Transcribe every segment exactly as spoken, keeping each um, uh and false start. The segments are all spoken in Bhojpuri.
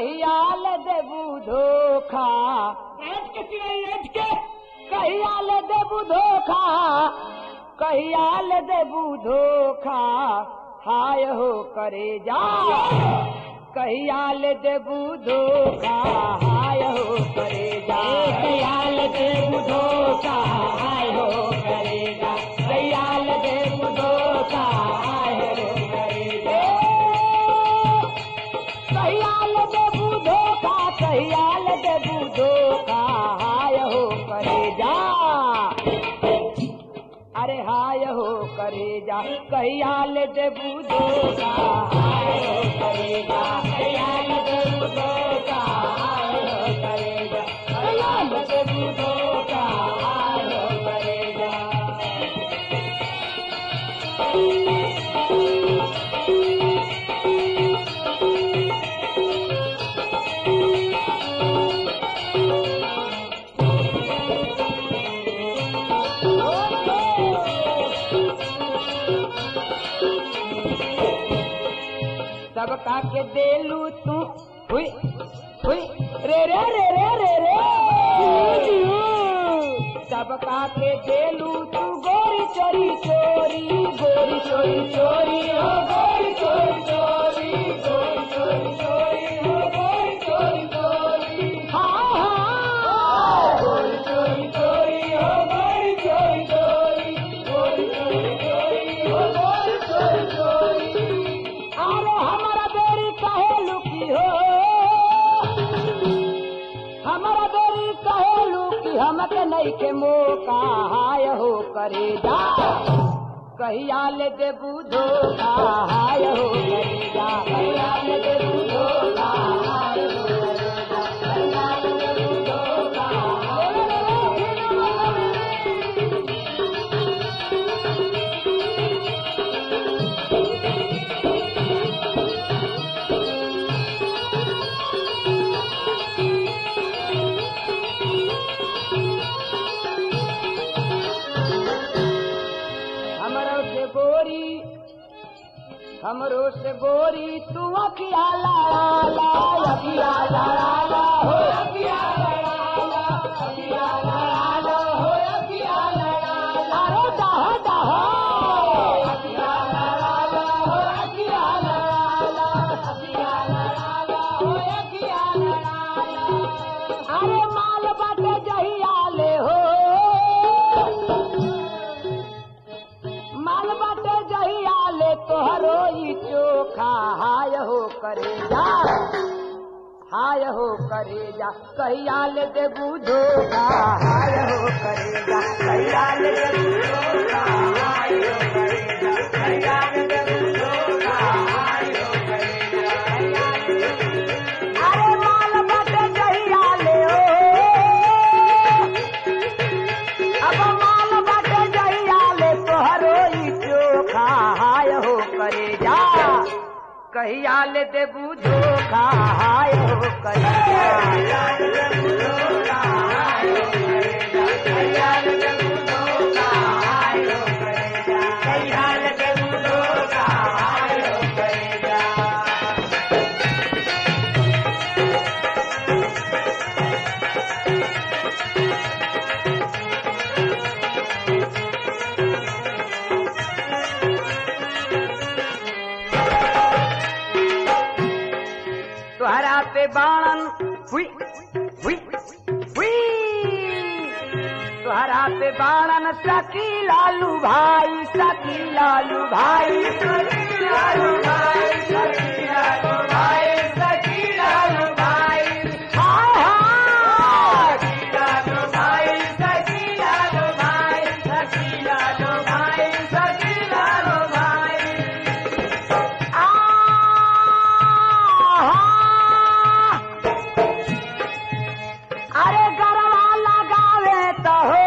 कहियाल देबू धोखा बैठ के चिड़ै बैठ के कहियाल देबू धोखा कहियाल देबू धोखा हाय हो करे जा कहियाल देबू धोखा हाय हो करे जा कहियाल देबू धोखा हाय हो करे जा कहियाल देबू धोखा हाय हो करे जा कहियाल देबू धोखा कहियाल देबू धोखा हाय हो करे जा अरे हाय हो करे जा कहियाल देबू धोखा हाय हो करे जा कहियाल देबू धोखा हाय हो करे जा कहियाल देबू धोखा हाय हो करे जा सबका के देलू तू हुई हुई रे रे रे रे रे रे सबका के देलू तू गोरी चोरी चोरी गोरी चोरी चोरी हो गोरी चोरी चोरी गोरी चोरी चोरी हो गोरी चोरी चोरी हाँ हाँ गोरी चोरी चोरी हो गोरी चोरी चोरी गोरी चोरी चोरी हो गोरी चोरी चोरी अरे हमारा बेरी कहे लुकी हो हमारा बेरी कहे लुकी हमके नहीं के मौका हाय हो करे जा कहियाल देबू धोखा हाय हो करे जा कहियाल देबू धोखा हाय हो करे जा कहियाल देबू धोखा हाय हो हमरो से गोरी हमरो से गोरी तू अखिया लड़ाला अखिया लड़ाला हो अखिया लड़ाला अखिया लड़ाला हो अखिया लड़ाला रे डह डह अखिया लड़ाला हो अखिया लड़ाला अखिया लड़ाला हो अखिया लड़ाला अरे माल बाटे जहिया ले हो माल बाटे जहिया ले तोहरो ई चोखा हाय हो करे जा हाय हो करे जा कहिया ले देबू धोखा हाय हो करे जा कहिया ले देबू धोखा हाय हो करे जा कहिया ले देबू धोखा हाय हो करे जा अरे माल बाटे जहिया ले हो अब माल बाटे जहिया ले तोहरो ई चोखा हाय हो करे जा कहिया ले देबू धोखा हाय हो करे जा कहिया ले देबू धोखा हाय हो करे जा कहिया ले देबू धोखा हाय हो करे जा कहिया ले देबू धोखा हाय हो करे जा तुहरा पे बाणन हुई हुई हुई तुहरा पे बाणन सकी लालू भाई सकी लालू भाई सकी लालू भाई सकी लालू भाई सकी लालू भाई हाय हाय सकी लालू भाई सकी लालू भाई सकी लालू भाई सकी लालू भाई आ अरे गरवा लगावे तो हो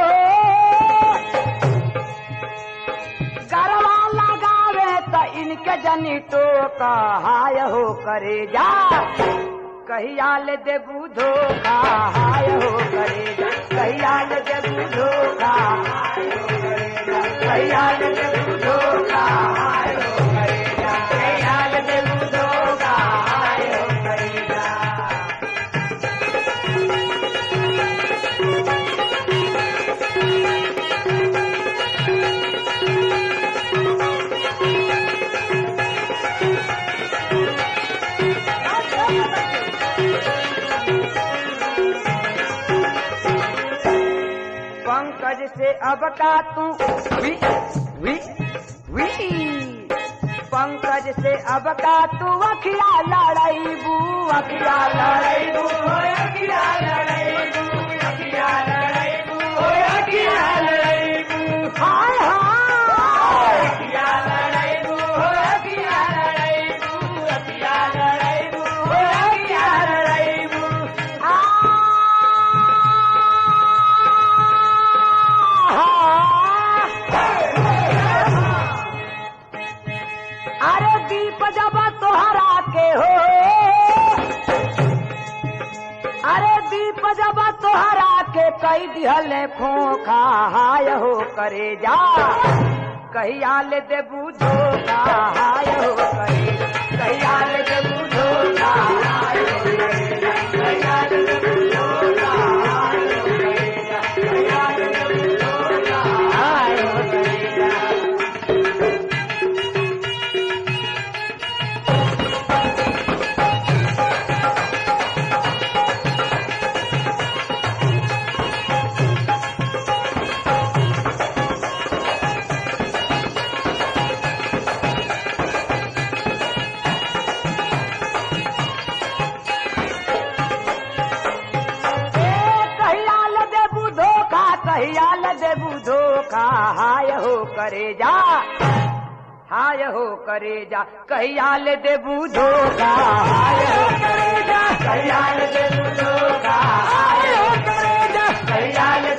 गरवा लगावे तो इनके जनी टोका हाय हो करे जा कहिया ले देबू धोखा हाय हो करे जा कहिया ले देबू धोखा हाय हो करे जा कहिया ले देबू धोखा हाय हो करे जा कहिया ले देबू धोखा हाय हो करे जा अब का तू वी वी वी पंकज से अब का तू अखिया लड़ाईबू अखिया लड़ाईबू अखिया लड़ाईबू अखिया लड़ाईबू अखिया लड़ाईबू हाय हाय अखिया लड़ाईबू अखिया लड़ाईबू अखिया लड़ाईबू अखिया लड़ाईबू अरे दीप जब तोहरा के हो अरे दीप जब तोहरा के कई दिहल खोखा हाय हो करे जा कहिया ले देबू धोखा हाय हो करे कहिया ले देबू धोखा हाय हो करे कहिया ले देबू धोखा हाय हो करे कहिया ले देबू धोखा हाय हो करे कहियाल देबू धोखा हाय हो करे जा हाय हो करे जा कहियाल देबू धोखा हाय हो करे जा कहियाल देबू धोखा हाय हो करे जा कहियाल